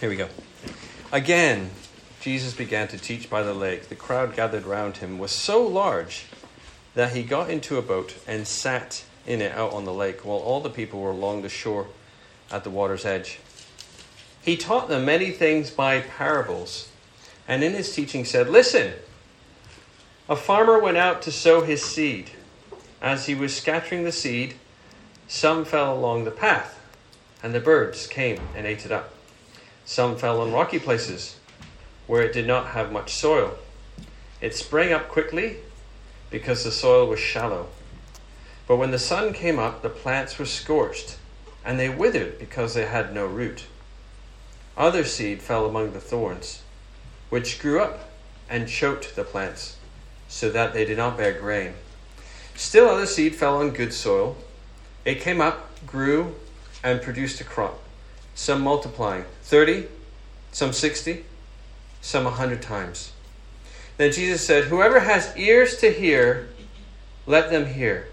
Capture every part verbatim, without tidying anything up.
Here we go. Again, Jesus began to teach by the lake. The crowd gathered round him was so large that he got into a boat and sat in it out on the lake, while all the people were along the shore at the water's edge. He taught them many things by parables, and in his teaching said, "Listen, a farmer went out to sow his seed. As he was scattering the seed, some fell along the path, and the birds came and ate it up. Some fell on rocky places, where it did not have much soil. It sprang up quickly, because the soil was shallow. But when the sun came up, the plants were scorched, and they withered because they had no root. Other seed fell among the thorns, which grew up and choked the plants, so that they did not bear grain. Still other seed fell on good soil. It came up, grew, and produced a crop, some multiplying, thirty, some sixty, some a hundred times." Then Jesus said, "Whoever has ears to hear, let them hear."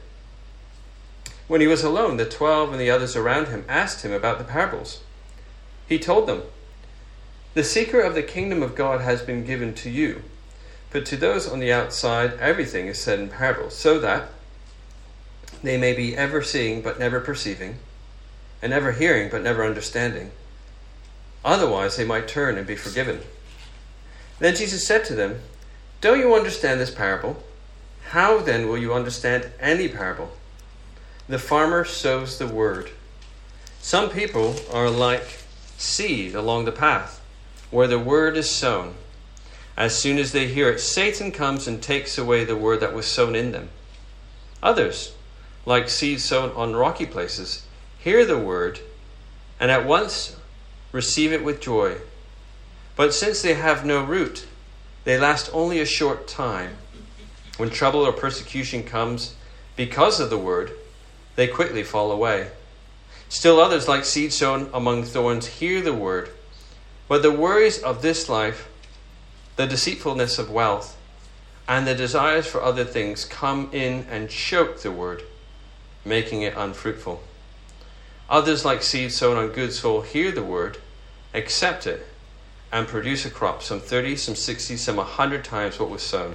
When he was alone, the twelve and the others around him asked him about the parables. He told them, "The secret of the kingdom of God has been given to you, but to those on the outside, everything is said in parables, so that they may be ever seeing but never perceiving, and ever hearing but never understanding. Otherwise they might turn and be forgiven." Then Jesus said to them, "Don't you understand this parable? How then will you understand any parable? The farmer sows the word. Some people are like seed along the path, where the word is sown. As soon as they hear it, Satan comes and takes away the word that was sown in them. Others, like seed sown on rocky places, hear the word and at once receive it with joy. But since they have no root, they last only a short time. When trouble or persecution comes because of the word, they quickly fall away. Still others, like seed sown among thorns, hear the word, but the worries of this life, the deceitfulness of wealth, and the desires for other things come in and choke the word, making it unfruitful. Others, like seed sown on good soil, hear the word, accept it, and produce a crop, some thirty, some sixty, some a hundred times what was sown."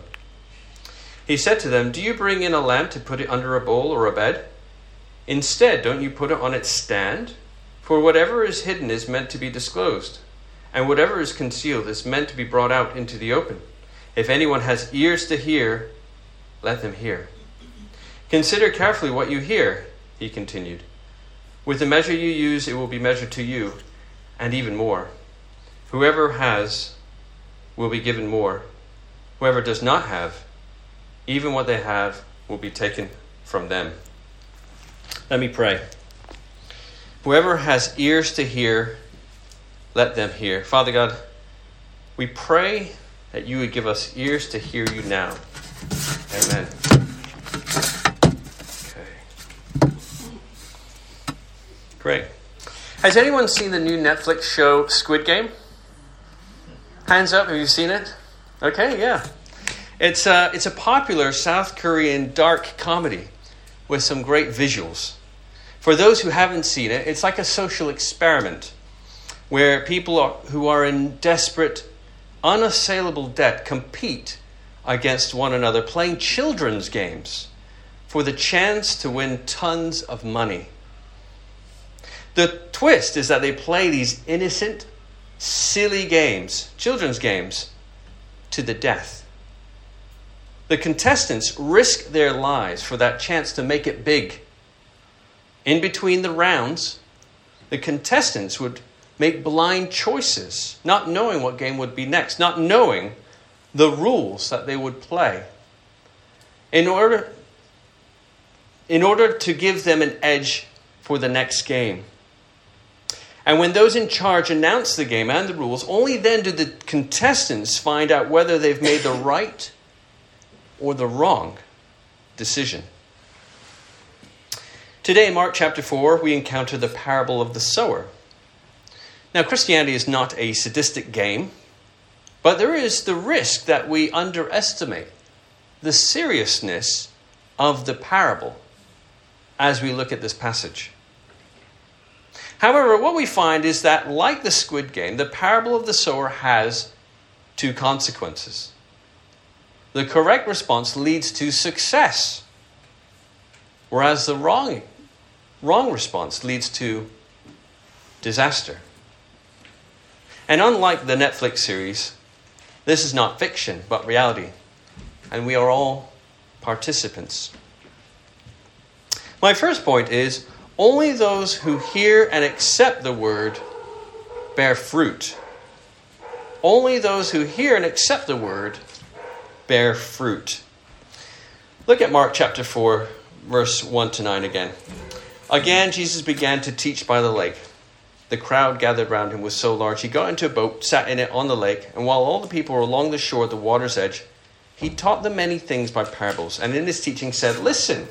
He said to them, "Do you bring in a lamp to put it under a bowl or a bed? Instead, don't you put it on its stand? For whatever is hidden is meant to be disclosed, and whatever is concealed is meant to be brought out into the open. If anyone has ears to hear, let them hear. Consider carefully what you hear," he continued. "With the measure you use, it will be measured to you, and even more. Whoever has will be given more. Whoever does not have, even what they have will be taken from them." Let me pray. Whoever has ears to hear, let them hear. Father God, we pray that you would give us ears to hear you now. Amen. Okay. Great. Has anyone seen the new Netflix show Squid Game? Hands up, have you seen it? Okay, yeah. It's a, it's a popular South Korean dark comedy with some great visuals. For those who haven't seen it, it's like a social experiment where people are, who are in desperate, unassailable debt compete against one another, playing children's games for the chance to win tons of money. The twist is that they play these innocent, silly games, children's games, to the death. The contestants risk their lives for that chance to make it big. In between the rounds, the contestants would make blind choices, not knowing what game would be next, not knowing the rules that they would play, in order, in order to give them an edge for the next game. And when those in charge announce the game and the rules, only then do the contestants find out whether they've made the right or the wrong decision. Today, in Mark chapter four, we encounter the parable of the sower. Now, Christianity is not a sadistic game, but there is the risk that we underestimate the seriousness of the parable as we look at this passage. However, what we find is that, like the squid game, the parable of the sower has two consequences. The correct response leads to success, whereas the wrong, wrong response leads to disaster. And unlike the Netflix series, this is not fiction, but reality. And we are all participants. My first point is, only those who hear and accept the word bear fruit. Only those who hear and accept the word bear fruit. Look at Mark chapter four, verse one to nine again. Again, Jesus began to teach by the lake. The crowd gathered round him was so large, he got into a boat, sat in it on the lake, and while all the people were along the shore at the water's edge, he taught them many things by parables, and in his teaching said, "Listen,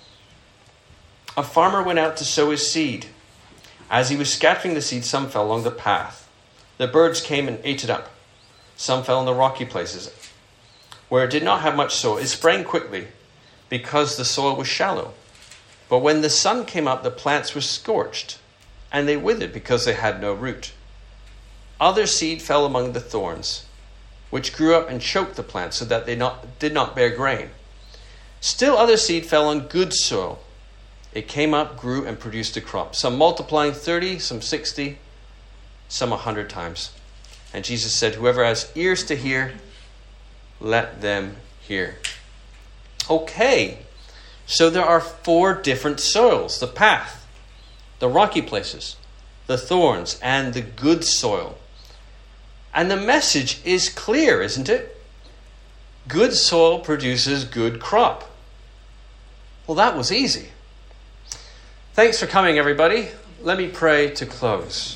a farmer went out to sow his seed. As he was scattering the seed, some fell along the path. The birds came and ate it up. Some fell in the rocky places, where it did not have much soil. It sprang quickly, because the soil was shallow. But when the sun came up, the plants were scorched, and they withered because they had no root. Other seed fell among the thorns, which grew up and choked the plants so that they not, did not bear grain. Still other seed fell on good soil. It came up, grew, and produced a crop, some multiplying thirty, some sixty, some a hundred times." And Jesus said, "Whoever has ears to hear, let them hear." Okay, so there are four different soils: the path, the rocky places, the thorns, and the good soil. And the message is clear, isn't it? Good soil produces good crop. Well, that was easy. Thanks for coming, everybody. Let me pray to close.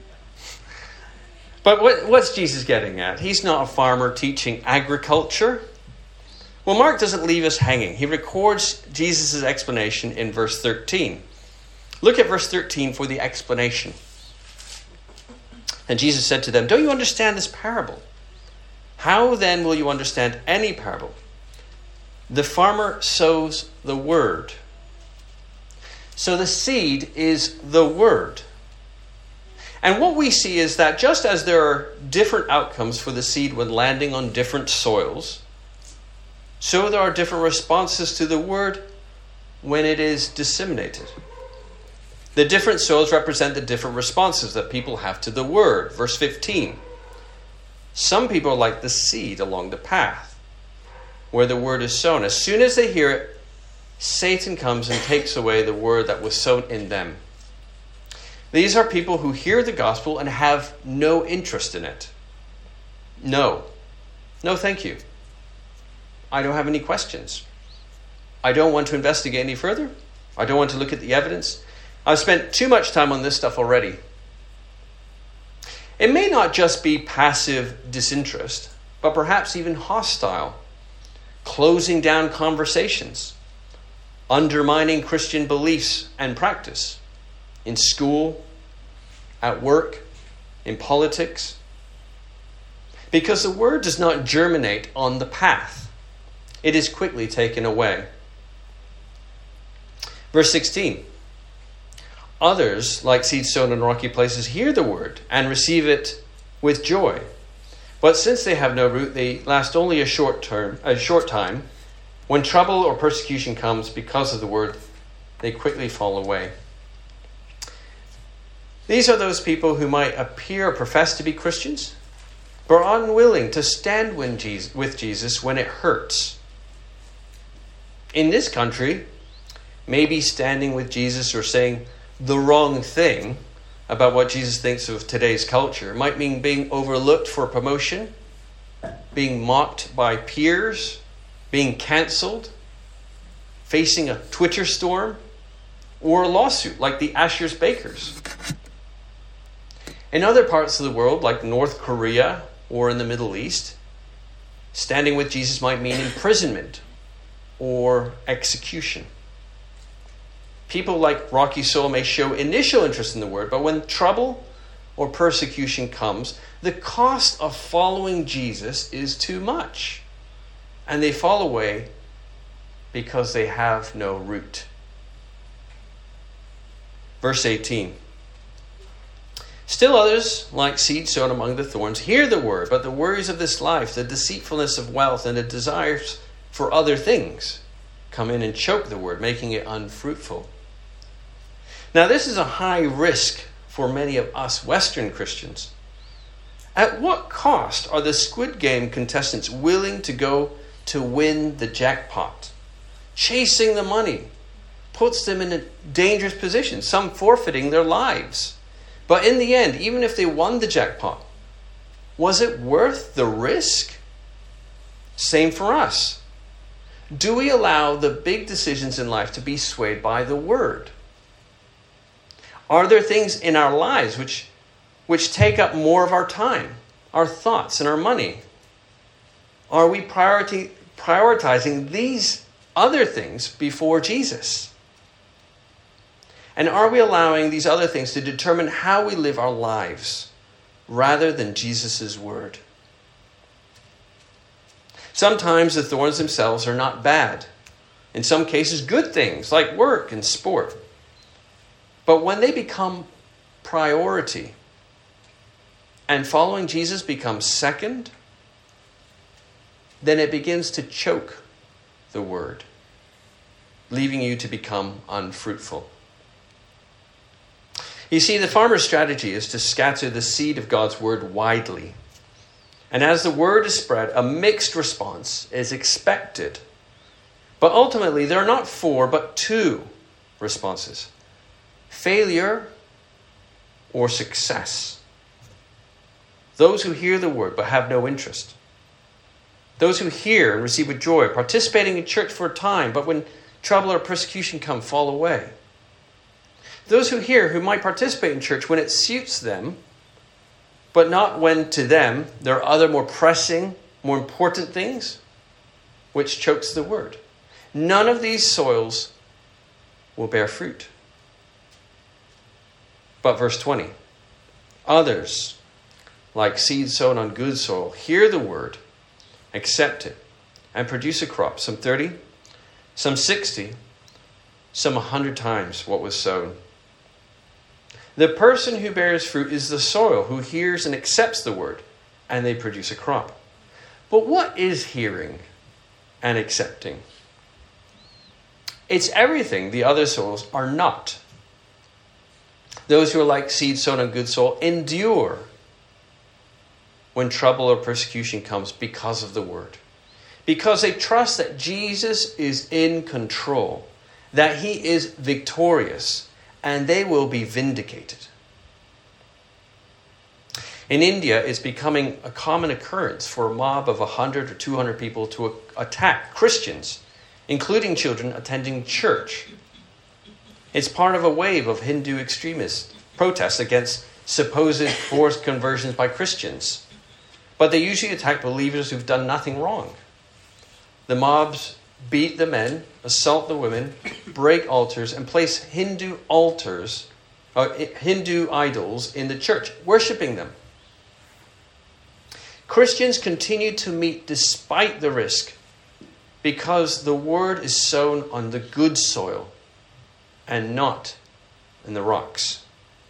But what, what's Jesus getting at? He's not a farmer teaching agriculture. Well, Mark doesn't leave us hanging. He records Jesus' explanation in verse thirteen. Look at verse thirteen for the explanation. And Jesus said to them, "Don't you understand this parable? How then will you understand any parable? The farmer sows the word." So the seed is the word. And what we see is that just as there are different outcomes for the seed when landing on different soils, so there are different responses to the word when it is disseminated. The different soils represent the different responses that people have to the word. Verse fifteen. Some people are like the seed along the path, where the word is sown. As soon as they hear it, Satan comes and takes away the word that was sown in them. These are people who hear the gospel and have no interest in it. No. No, thank you. I don't have any questions. I don't want to investigate any further. I don't want to look at the evidence. I've spent too much time on this stuff already. It may not just be passive disinterest, but perhaps even hostile, closing down conversations, undermining Christian beliefs and practice in school, at work, in politics. Because the word does not germinate on the path. It is quickly taken away. Verse sixteen. Others, like seed sown in rocky places, hear the word and receive it with joy. But since they have no root, they last only a short term, a short time. When trouble or persecution comes because of the word, they quickly fall away. These are those people who might appear or profess to be Christians, but are unwilling to stand with Jesus when it hurts. In this country, maybe standing with Jesus or saying the wrong thing about what Jesus thinks of today's culture might mean being overlooked for promotion, being mocked by peers, being cancelled, facing a Twitter storm, or a lawsuit like the Asher's Bakers. In other parts of the world, like North Korea or in the Middle East, standing with Jesus might mean imprisonment or execution. People like Rocky Soul may show initial interest in the word, but when trouble or persecution comes, the cost of following Jesus is too much, and they fall away because they have no root. Verse eighteen. Still others, like seed sown among the thorns, hear the word, but the worries of this life, the deceitfulness of wealth, and the desires for other things come in and choke the word, making it unfruitful. Now, this is a high risk for many of us Western Christians. At what cost are the Squid Game contestants willing to go to win the jackpot? Chasing the money puts them in a dangerous position, some forfeiting their lives. But in the end, even if they won the jackpot, was it worth the risk? Same for us. Do we allow the big decisions in life to be swayed by the word? Are there things in our lives which, which take up more of our time, our thoughts, and our money? Are we priority, prioritizing these other things before Jesus? And are we allowing these other things to determine how we live our lives rather than Jesus' word? Sometimes the thorns themselves are not bad. In some cases, good things like work and sport. But when they become priority and following Jesus becomes second, then it begins to choke the word, leaving you to become unfruitful. You see, the farmer's strategy is to scatter the seed of God's word widely. And as the word is spread, a mixed response is expected. But ultimately, there are not four, but two responses: failure or success. Those who hear the word but have no interest. Those who hear and receive with joy, participating in church for a time, but when trouble or persecution come, fall away. Those who hear, who might participate in church when it suits them, but not when to them there are other more pressing, more important things, which chokes the word. None of these soils will bear fruit. But verse twenty, others, like seed sown on good soil, hear the word, accept it, and produce a crop, some thirty, some sixty, some a hundred times what was sown. The person who bears fruit is the soil, who hears and accepts the word, and they produce a crop. But what is hearing and accepting? It's everything the other soils are not. Those who are like seed sown on good soil endure when trouble or persecution comes because of the word. Because they trust that Jesus is in control, that he is victorious, and they will be vindicated. In India, it's becoming a common occurrence for a mob of one hundred or two hundred people to attack Christians, including children attending church. It's part of a wave of Hindu extremist protests against supposed forced conversions by Christians. But they usually attack believers who've done nothing wrong. The mobs beat the men, assault the women, break altars, and place Hindu altars, uh, Hindu idols in the church, worshipping them. Christians continue to meet despite the risk because the word is sown on the good soil and not in the rocks.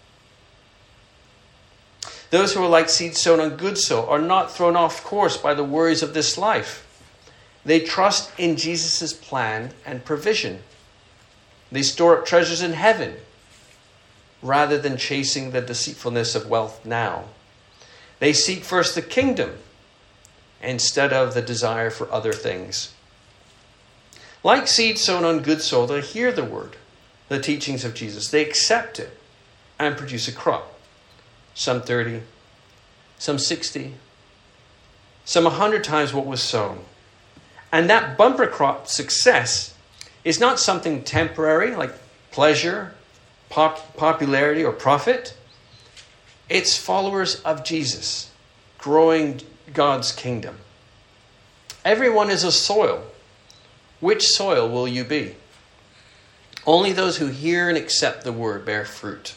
Those who are like seed sown on good soil are not thrown off course by the worries of this life. They trust in Jesus' plan and provision. They store up treasures in heaven rather than chasing the deceitfulness of wealth now. They seek first the kingdom instead of the desire for other things. Like seed sown on good soil, they hear the word, the teachings of Jesus. They accept it and produce a crop. Some thirty, some sixty, some a hundred times what was sown. And that bumper crop success is not something temporary like pleasure, pop- popularity, or profit. It's followers of Jesus, growing God's kingdom. Everyone is a soil. Which soil will you be? Only those who hear and accept the word bear fruit.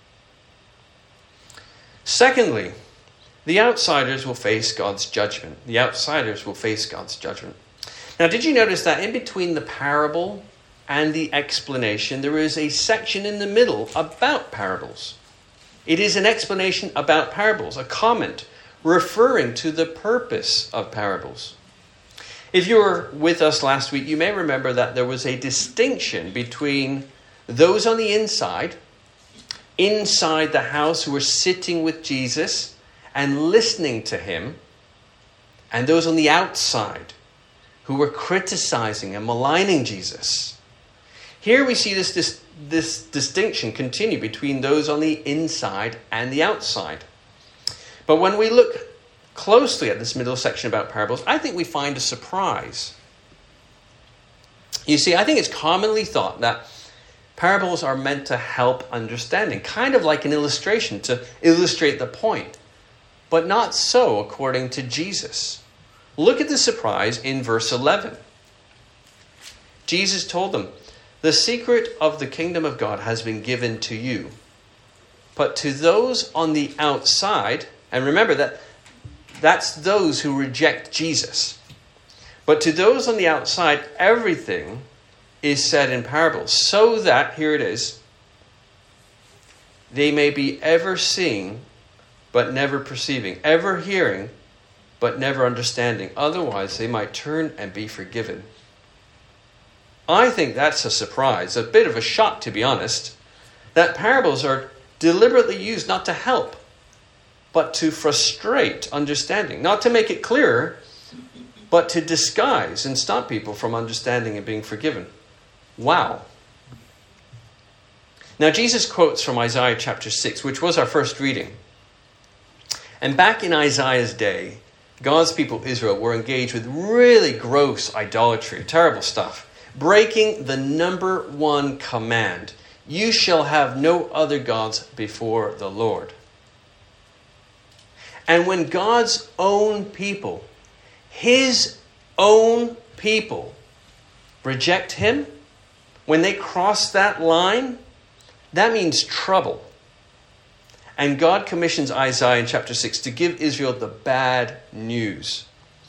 Secondly, the outsiders will face God's judgment. The outsiders will face God's judgment. Now, did you notice that in between the parable and the explanation, there is a section in the middle about parables? It is an explanation about parables, a comment referring to the purpose of parables. If you were with us last week, you may remember that there was a distinction between those on the inside, inside the house who were sitting with Jesus and listening to him, and those on the outside who were criticizing and maligning Jesus. Here we see this, this, this distinction continue between those on the inside and the outside. But when we look closely at this middle section about parables, I think we find a surprise. You see, I think it's commonly thought that parables are meant to help understanding, kind of like an illustration to illustrate the point. But not so according to Jesus. Look at the surprise in verse eleven. Jesus told them, "The secret of the kingdom of God has been given to you. But to those on the outside," and remember that that's those who reject Jesus. "But to those on the outside, everything is said in parables, so that," here it is, "they may be ever seeing, but never perceiving, ever hearing, but never understanding. Otherwise, they might turn and be forgiven." I think that's a surprise, a bit of a shock, to be honest, that parables are deliberately used not to help, but to frustrate understanding, not to make it clearer, but to disguise and stop people from understanding and being forgiven. Wow. Now, Jesus quotes from Isaiah chapter six, which was our first reading. And back in Isaiah's day, God's people, Israel, were engaged with really gross idolatry, terrible stuff, breaking the number one command: "You shall have no other gods before the Lord." And when God's own people, his own people, reject him, when they cross that line, that means trouble. And God commissions Isaiah in chapter six to give Israel the bad news.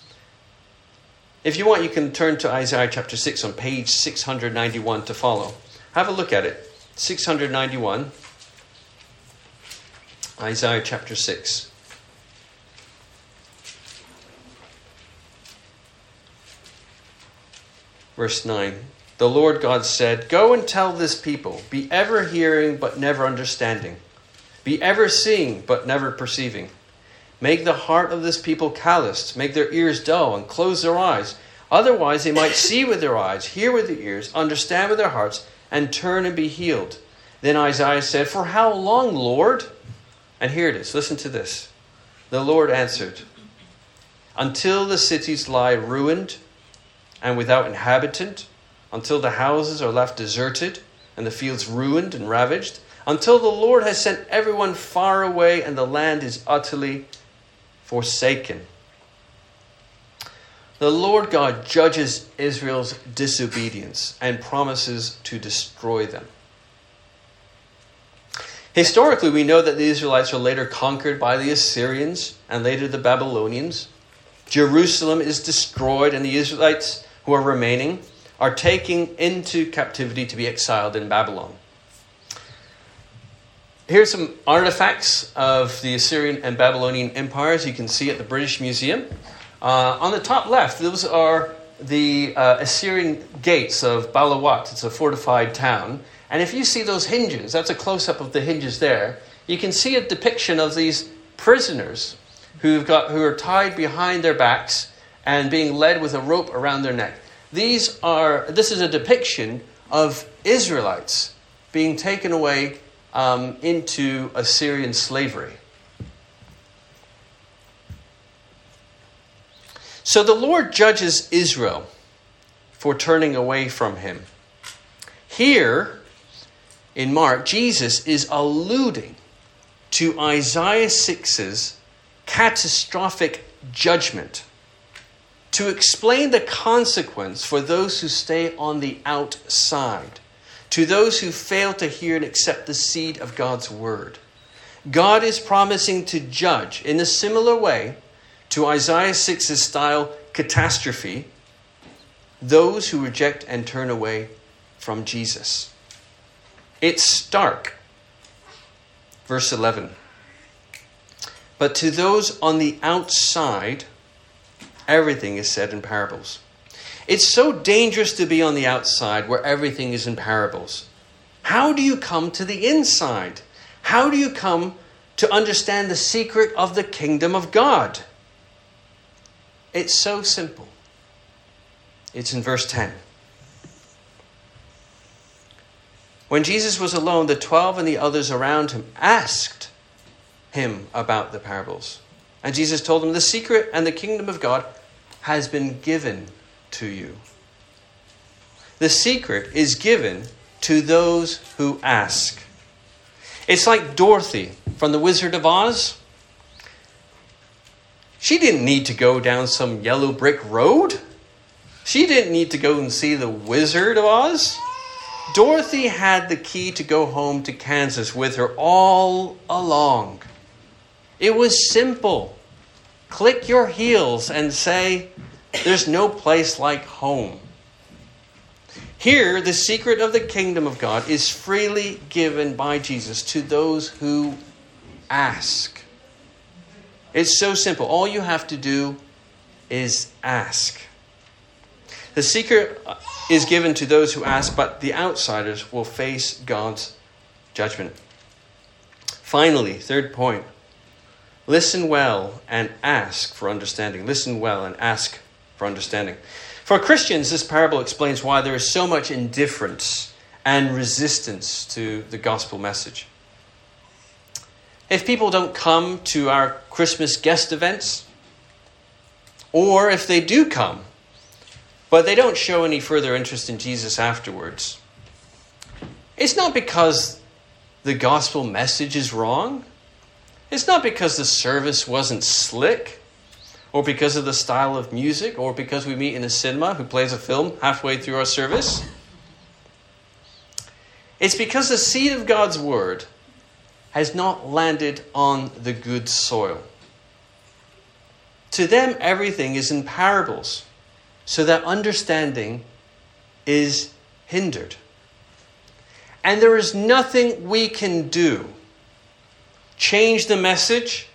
If you want, you can turn to Isaiah chapter six on page six hundred ninety-one to follow. Have a look at it. six hundred ninety-one. Isaiah chapter six. Verse nine. "The Lord God said, go and tell this people, be ever hearing but never understanding. Be ever seeing but never perceiving. Make the heart of this people calloused, make their ears dull, and close their eyes. Otherwise they might see with their eyes, hear with their ears, understand with their hearts, and turn and be healed." Then Isaiah said, "For how long, Lord?" And here it is. Listen to this. The Lord answered, "Until the cities lie ruined and without inhabitant, until the houses are left deserted and the fields ruined and ravaged, until the Lord has sent everyone far away and the land is utterly forsaken." The Lord God judges Israel's disobedience and promises to destroy them. Historically, we know that the Israelites were later conquered by the Assyrians and later the Babylonians. Jerusalem is destroyed, and the Israelites who are remaining are taken into captivity to be exiled in Babylon. Here's some artifacts of the Assyrian and Babylonian empires you can see at the British Museum. Uh, on the top left, those are the uh, Assyrian gates of Balawat. It's a fortified town. And if you see those hinges, that's a close-up of the hinges there, you can see a depiction of these prisoners who've got who are tied behind their backs and being led with a rope around their neck. These are this is a depiction of Israelites being taken away um, into Assyrian slavery. So the Lord judges Israel for turning away from him. Here in Mark, Jesus is alluding to Isaiah six's catastrophic judgment to explain the consequence for those who stay on the outside, to those who fail to hear and accept the seed of God's word. God is promising to judge in a similar way to Isaiah six's style catastrophe those who reject and turn away from Jesus. It's stark. Verse eleven. But to those on the outside, everything is said in parables. It's so dangerous to be on the outside where everything is in parables. How do you come to the inside? How do you come to understand the secret of the kingdom of God? It's so simple. It's in verse ten. When Jesus was alone, the twelve and the others around him asked him about the parables. And Jesus told them, the secret and the kingdom of God has been given to you. The secret is given to those who ask. It's like Dorothy from The Wizard of Oz. She didn't need to go down some yellow brick road. She didn't need to go and see the Wizard of Oz. Dorothy had the key to go home to Kansas with her all along. It was simple. Click your heels and say, there's no place like home. Here, the secret of the kingdom of God is freely given by Jesus to those who ask. It's so simple. All you have to do is ask. The secret is given to those who ask, but the outsiders will face God's judgment. Finally, third point. Listen well and ask for understanding. Listen well and ask for understanding. For Christians, this parable explains why there is so much indifference and resistance to the gospel message. If people don't come to our Christmas guest events, or if they do come, but they don't show any further interest in Jesus afterwards, it's not because the gospel message is wrong. It's not because the service wasn't slick, or because of the style of music, or because we meet in a cinema who plays a film halfway through our service. It's because the seed of God's word has not landed on the good soil. To them, everything is in parables, so that understanding is hindered. And there is nothing we can do. Change the message,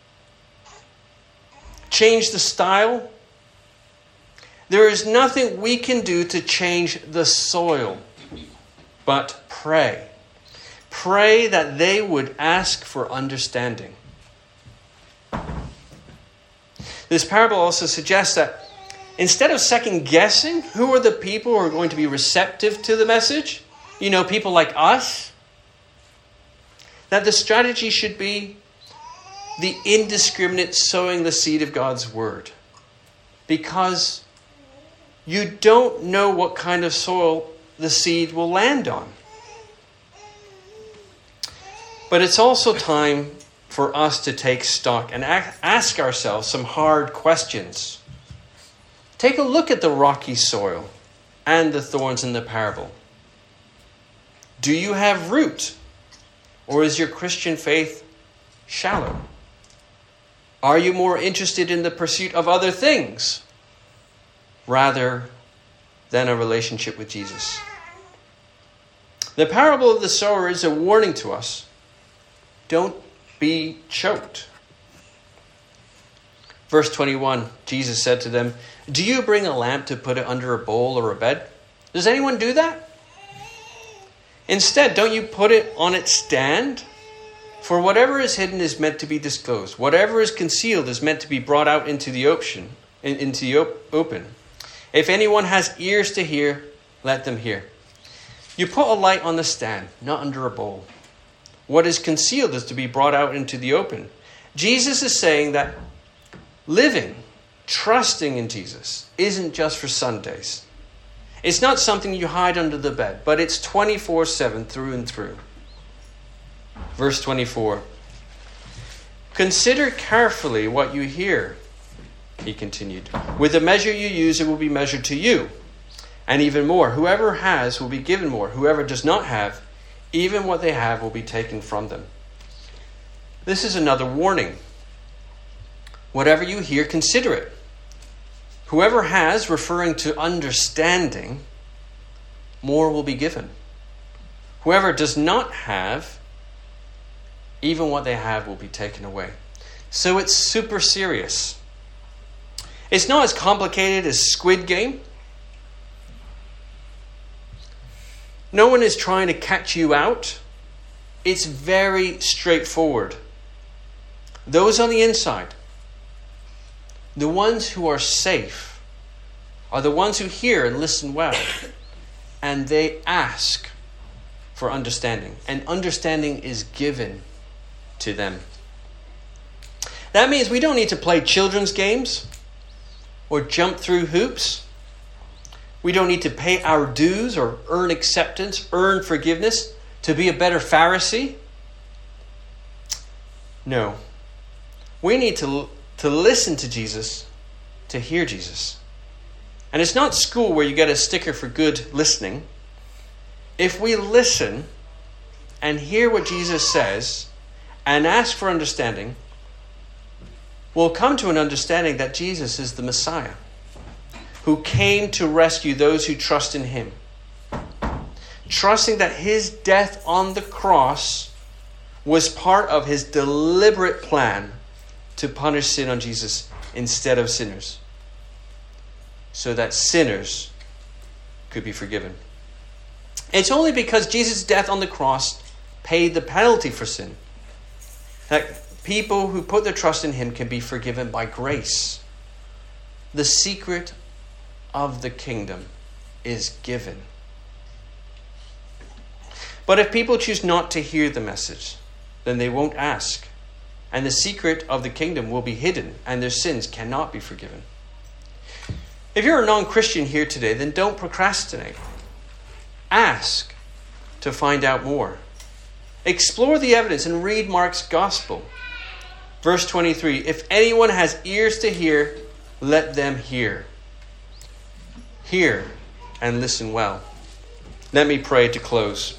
change the style. There is nothing we can do to change the soil, but pray. Pray that they would ask for understanding. This parable also suggests that instead of second guessing who are the people who are going to be receptive to the message, you know, people like us, that the strategy should be the indiscriminate sowing the seed of God's word. Because you don't know what kind of soil the seed will land on. But it's also time for us to take stock and ask ourselves some hard questions. Take a look at the rocky soil and the thorns in the parable. Do you have root? Or is your Christian faith shallow? Are you more interested in the pursuit of other things rather than a relationship with Jesus? The parable of the sower is a warning to us. Don't be choked. Verse twenty-one, Jesus said to them, "Do you bring a lamp to put it under a bowl or a bed? Does anyone do that? Instead, don't you put it on its stand? For whatever is hidden is meant to be disclosed. Whatever is concealed is meant to be brought out into the ocean, into the open. If anyone has ears to hear, let them hear. You put a light on the stand, not under a bowl. What is concealed is to be brought out into the open." Jesus is saying that living, trusting in Jesus, isn't just for Sundays. It's not something you hide under the bed, but it's twenty-four seven through and through. Verse twenty-four. "Consider carefully what you hear," he continued. "With the measure you use, it will be measured to you. And even more, whoever has will be given more. Whoever does not have, even what they have will be taken from them." This is another warning. Whatever you hear, consider it. Whoever has, referring to understanding, more will be given. Whoever does not have, even what they have will be taken away. So it's super serious. It's not as complicated as Squid Game. No one is trying to catch you out. It's very straightforward. Those on the inside, the ones who are safe, are the ones who hear and listen well. And they ask for understanding. And understanding is given to them. That means we don't need to play children's games or jump through hoops. We don't need to pay our dues or earn acceptance, earn forgiveness to be a better Pharisee. No. We need to, to listen to Jesus, to hear Jesus. And it's not school where you get a sticker for good listening. If we listen and hear what Jesus says and ask for understanding, we'll come to an understanding that Jesus is the Messiah, who came to rescue those who trust in him. Trusting that his death on the cross was part of his deliberate plan to punish sin on Jesus instead of sinners, so that sinners could be forgiven. It's only because Jesus' death on the cross paid the penalty for sin that people who put their trust in him can be forgiven by grace. The secret of the kingdom is given. But if people choose not to hear the message, then they won't ask. And the secret of the kingdom will be hidden, and their sins cannot be forgiven. If you're a non-Christian here today, then don't procrastinate. Ask to find out more. Explore the evidence and read Mark's gospel. Verse twenty-three, if anyone has ears to hear, let them hear. Hear and listen well. Let me pray to close.